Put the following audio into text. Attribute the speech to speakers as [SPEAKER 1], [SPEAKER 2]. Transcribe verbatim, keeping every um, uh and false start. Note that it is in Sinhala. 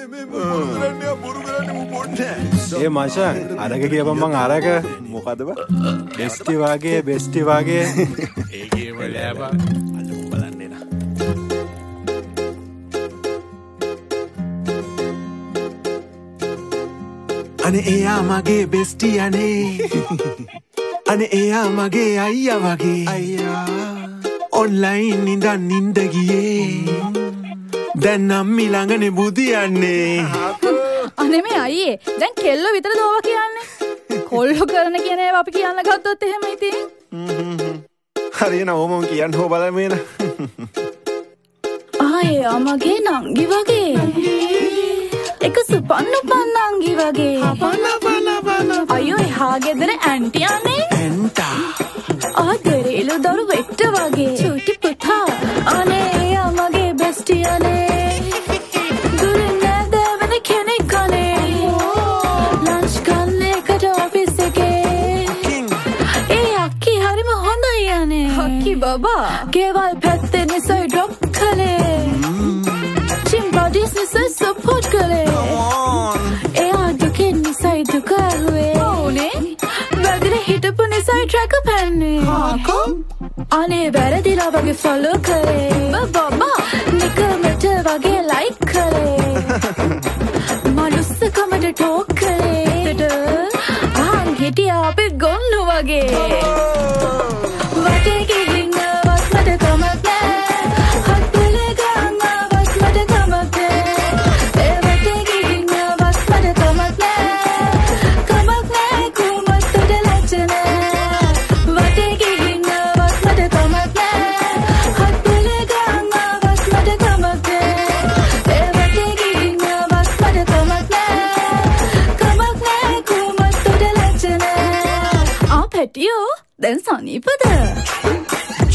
[SPEAKER 1] ඒ මාෂා අරක කියපන් මං අරක
[SPEAKER 2] මොකද බා
[SPEAKER 1] බෙස්ටි වාගේ බෙස්ටි වාගේ
[SPEAKER 3] ඒකේ බලෑබා
[SPEAKER 2] අන්න බලන්නේ නා
[SPEAKER 4] අනේ එයා මගේ බෙස්ටි අනේ අනේ එයා මගේ අයියා වගේ අයියා ඔන්ලයින් ඉඳන් නින්ද ගියේ දැන් නම් ඊළඟනේ බුදියන්නේ
[SPEAKER 5] අනේ මේ අයියේ දැන් කෙල්ලෝ විතර දෝවා කියන්නේ කොල්ලෝ කරන කියන ඒවා අපි කියන්න ගත්තොත් එහෙම ඉතින්
[SPEAKER 2] හරියන ඕමම කියන්න හො බලමේන
[SPEAKER 5] ආයේ අමගේ නංගි වගේ එක සුපන්න පන්නංගි වගේ
[SPEAKER 4] පන පන පන
[SPEAKER 5] අයියෝ එහා ගෙදර ඇන්ටි අනේ
[SPEAKER 4] එන්ටා
[SPEAKER 5] ආදරේලු දරු වෙට්ට වගේ චූටි පුතා අනේ අමගේ බෙස්ටි අනේ දුරින් නැදවන කෙනෙක් අනේ ලන්ච් ගන්න එකට ඔෆිස් එකේ ඒ අක්කි හරිම හොඳයි අනේ අක්කි බබා ගෙවල් පැත්තේ නිසයි ඩ්‍රොප් කළේ චිම්බඩිස් නිසයි සපෝට් කළේ එයා දුකෙන් නිසයි දුක ඇහුවේ ඕනේ වැදිලා හිටපු නිසයි ට්‍රැක පැන්නේ අනේ වැරදිලා වගේ ෆලෝ කරේ බබා නිකමට වගේ ලයික් කරේ මනුස්සකමට ටෝක් කරේ ආන් හිටියා අපි ගොන්නු වගේ වටේ ගිහින් ආවත් මට කමක් නෑ හත් පෙලේ ගන්න ආවත් මට කමක් නෑ ඒ වටේ ගිහින් ආවත් මට කමක් නෑ කමක් නෑ කුමත් උඩ ලැජ්ජ නෑ වටේ ගිහින් ආවත් මට කමක් නෑ හත් පෙලේ ගන්න ආවත් මට කමක් නෑ ඒ වටේ ගිහින් ආවත් මට කමක් නෑ කමක් නෑ කුමත් උඩ ලැජ්ජ නෑ ආ පැටියෝ දැන් සනීපද